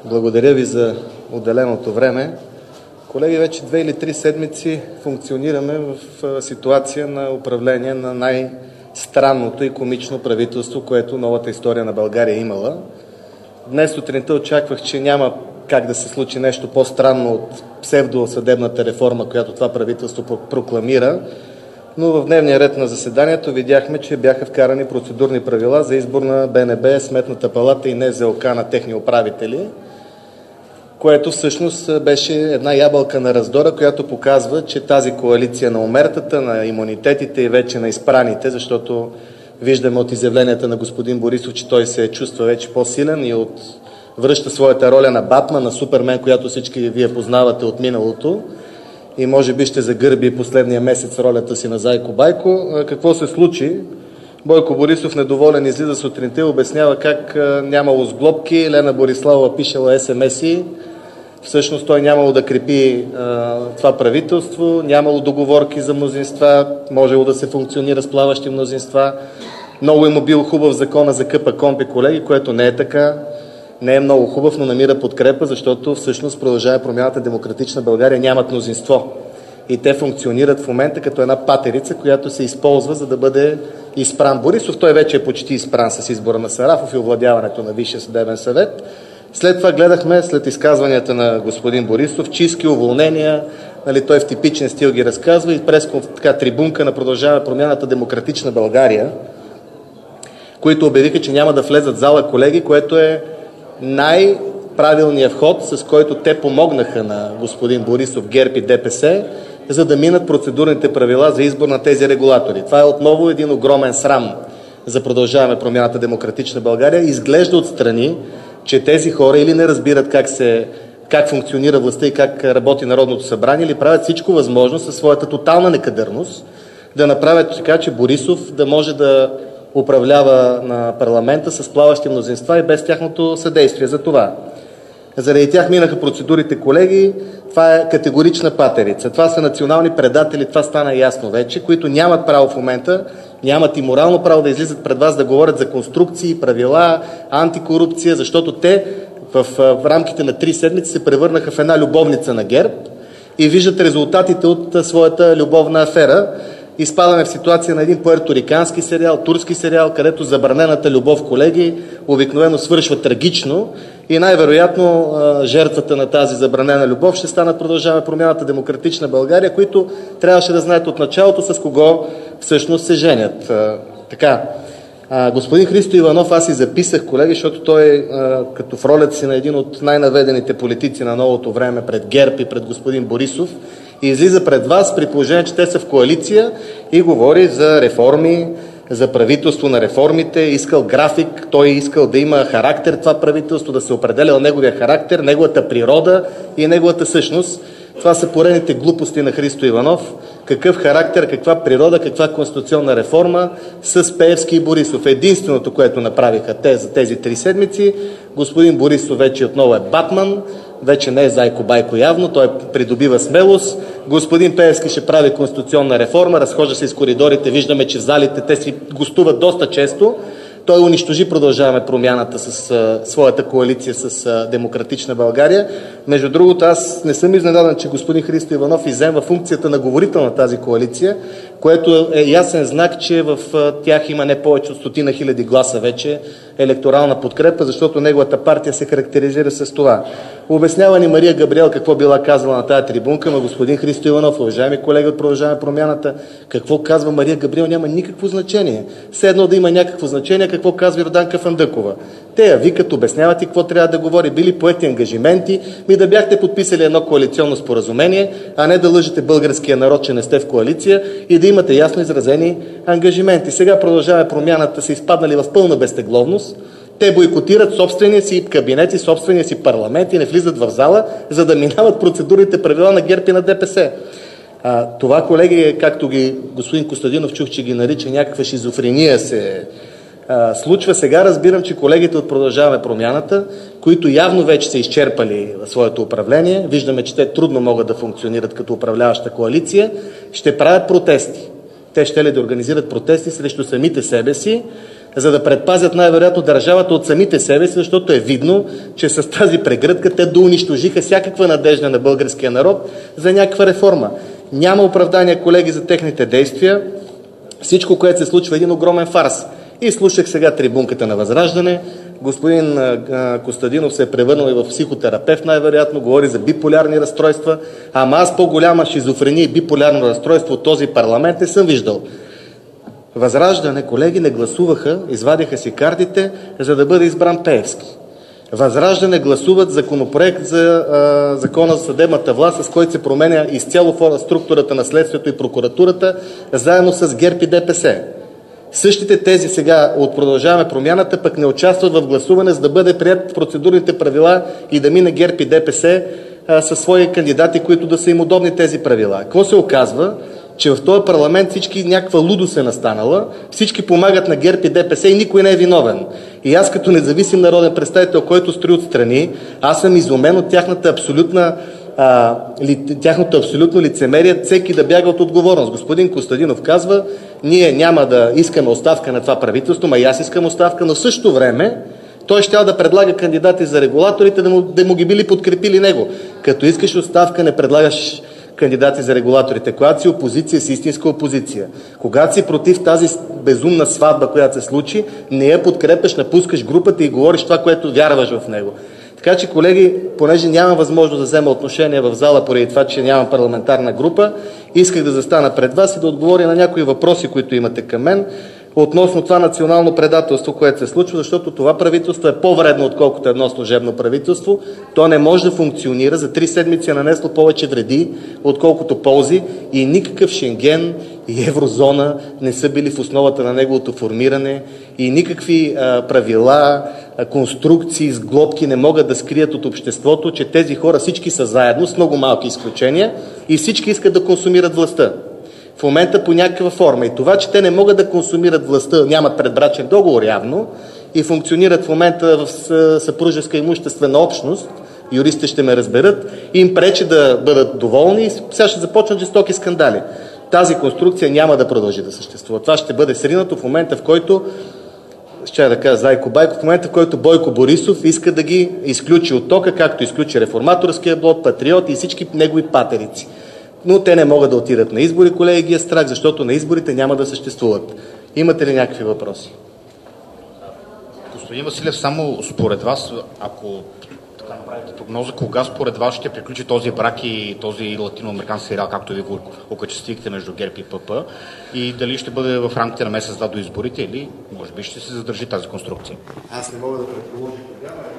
Благодаря ви за отделеното време. Колеги, вече 2 или 3 седмици функционираме в ситуация на управление на най-странното и комично правителство, което новата история на България е имала. Днес сутринта очаквах, че няма как да се случи нещо по-странно от псевдосъдебната реформа, която това правителство прокламира, но в дневния ред на заседанието видяхме, че бяха вкарани процедурни правила за избор на БНБ, Сметната палата и НЗОК на техни управители, което всъщност беше една ябълка на раздора, която показва, че тази коалиция на омертата, на имунитетите и вече на изпраните, защото виждаме от изявленията на господин Борисов, че той се чувства вече по-силен и връща своята роля на Батман, на Супермен, която всички вие познавате от миналото, и може би ще загърби последния месец ролята си на Зайко Байко. Какво се случи? Бойко Борисов, недоволен, излиза сутринта и обяснява как нямало сглобки, Лена Бориславова пишела СМС-и, всъщност той нямало да крепи това правителство, нямало договорки за мнозинства, можело да се функционира с плаващи мнозинства. Много им бил хубав закона за КПКОНПИ, колеги, което не е така. Не е много хубав, но намира подкрепа, защото всъщност Продължава Промяната, Демократична България нямат мнозинство. И те функционират в момента като една патерица, която се използва, за да бъде изпран Борисов. Той вече е почти изпран с избора на Сарафов и овладяването на Висшия съдебен съвет. След това гледахме, след изказванията на господин Борисов, чистки, уволнения, той в типичен стил ги разказва и през трибунка на Продължава Промяната, Демократична България, които обявиха, че няма да влезат в зала, колеги, което е най-правилният вход, с който те помогнаха на господин Борисов, ГЕРБ и ДПС, за да минат процедурните правила за избор на тези регулатори. Това е отново един огромен срам за Продължаваме Промяната, Демократична България. Изглежда отстрани, че тези хора или не разбират как функционира властта и как работи Народното събрание, или правят всичко възможно със своята тотална некадърност да направят така, че Борисов да може да управлява на парламента с плаващи мнозинства и без тяхното съдействие за това. Заради тях минаха процедурите, колеги. Това е категорична патерица. Това са национални предатели, това стана ясно вече, които нямат право в момента, нямат и морално право да излизат пред вас да говорят за конструкции, правила, антикорупция, защото те в рамките на 3 седмици се превърнаха в една любовница на ГЕРБ и виждат резултатите от своята любовна афера. Изпадаме в ситуация на един пуерторикански сериал, турски сериал, където забранената любов, колеги, обикновено свършва трагично и най-вероятно жертвата на тази забранена любов ще станат Продължаваме Промяната, Демократична България, които трябваше да знаят от началото с кого всъщност се женят. Господин Христо Иванов, аз си записах, колеги, защото той като в ролята си на един от най-наведените политици на новото време пред ГЕРБ и пред господин Борисов, и излиза пред вас при положение, че те са в коалиция и говори за реформи, за правителство на реформите, искал график, той искал да има характер това правителство, да се определя от неговия характер, неговата природа и неговата същност. Това са поредните глупости на Христо Иванов. Какъв характер, каква природа, каква конституционна реформа с Пеевски и Борисов. Единственото, което направиха те за тези 3 седмици, господин Борисов вече отново е Батман, вече не е Зайко Байко явно, той придобива смелост. Господин Пеевски ще прави конституционна реформа, разхожда се из коридорите, виждаме, че в залите те си гостуват доста често. Той унищожи Продължаваме Промяната с своята коалиция с Демократична България. Между другото, аз не съм изненадан, че господин Христо Иванов изземва функцията на говорител на тази коалиция, което е ясен знак, че в тях има не повече от 100 000 гласа вече електорална подкрепа, защото неговата партия се характеризира с това. Обяснява ни Мария Габриел какво била казала на тази трибунка, но господин Христо Иванов, уважаеми колеги от Продължаваме Промяната, какво казва Мария Габриел няма никакво значение. Все едно да има някакво значение, какво казва Йорданка Фандъкова. Те я викат, обясняват и какво трябва да говори. Били поети ангажименти, да бяхте подписали едно коалиционно споразумение, а не да лъжете българския народ, че не сте в коалиция и да имате ясно изразени ангажименти. Сега Продължаваме Промяната са изпаднали в пълна безтегловност. Те бойкотират собствения си кабинет и собствения си парламент и не влизат в зала, за да минават процедурните правила на ГЕРБ и на ДПС. Това, колеги, както господин Костадинов чух, че ги нарича някаква шизофрения се случва. Сега разбирам, че колегите от Продължаваме Промяната, които явно вече са изчерпали своето управление, виждаме, че те трудно могат да функционират като управляваща коалиция, ще правят протести. Те ще ли да организират протести срещу самите себе си, за да предпазят най-вероятно държавата от самите себе си, защото е видно, че с тази прегръдка те доунищожиха всякаква надежда на българския народ за някаква реформа. Няма оправдание, колеги, за техните действия. Всичко, което се случва, е един огромен фарс. И слушах сега трибунката на Възраждане. Господин Костадинов се е превърнал и в психотерапевт, най-вероятно, говори за биполярни разстройства. Ама аз по-голяма шизофрения и биполярно разстройство от този парламент не съм виждал. Възраждане, колеги, не гласуваха, извадиха си картите, за да бъде избран Пеевски. Възраждане гласуват законопроект за закона за съдебната власт, с който се променя изцяло структурата на следствието и прокуратурата, заедно с ГЕРБ и ДПС. Същите тези сега от Продължаваме промяната пък не участват в гласуване, за да бъде прият процедурните правила и да мине ГЕРБ и ДПС със свои кандидати, които да са им удобни тези правила. Какво се оказва? Че в този парламент всички някаква лудост е настанала, всички помагат на ГЕРБ и ДПС и никой не е виновен. И аз като независим народен представител, който стои отстрани, аз съм изумен от тяхното абсолютно лицемерие, всеки да бяга от отговорност. Господин Костадинов казва, ние няма да искаме оставка на това правителство, и аз искам оставка, но в същото време той щял да предлага кандидати за регулаторите, да му ги били подкрепили него. Като искаш оставка, не предлагаш кандидати за регулаторите. Когато си опозиция, си истинска опозиция. Когато си против тази безумна сватба, която се случи, не я подкрепяш, напускаш групата и говориш това, което вярваш в него. Така че, колеги, понеже нямам възможност да взема отношение в зала поради това, че нямам парламентарна група, исках да застана пред вас и да отговоря на някои въпроси, които имате към мен, относно това национално предателство, което се случва, защото това правителство е по-вредно, отколкото едно служебно правителство. То не може да функционира. За 3 седмици е нанесло повече вреди, отколкото ползи, и никакъв Шенген и еврозона не са били в основата на неговото формиране, и никакви правила, конструкции с глобки не могат да скрият от обществото, че тези хора всички са заедно, с много малки изключения, и всички искат да консумират властта. В момента по някаква форма. И това, че те не могат да консумират властта, нямат предбрачен договор явно и функционират в момента в съпружеска имуществена общност, юристите ще ме разберат, им пречи да бъдат доволни и сега ще започнат жестоки скандали. Тази конструкция няма да продължи да съществува. Това ще бъде сринато в момента, в който, ще да кажа Зайко Байко, в момента, в който Бойко Борисов иска да ги изключи от тока, както изключи Реформаторския блок, Патриот и всички негови патерици. Но те не могат да отидат на избори, колеги, ги е страх, защото на изборите няма да съществуват. Имате ли някакви въпроси? Господин Василев, само според вас, ако така направите прогноза, кога според вас ще приключи този брак и този латиноамерикански сериал, както ви го окачествихте между ГЕРБ и ПП, и дали ще бъде в рамките на месец до изборите, или може би ще се задържи тази конструкция? Аз не мога да предположа тогава.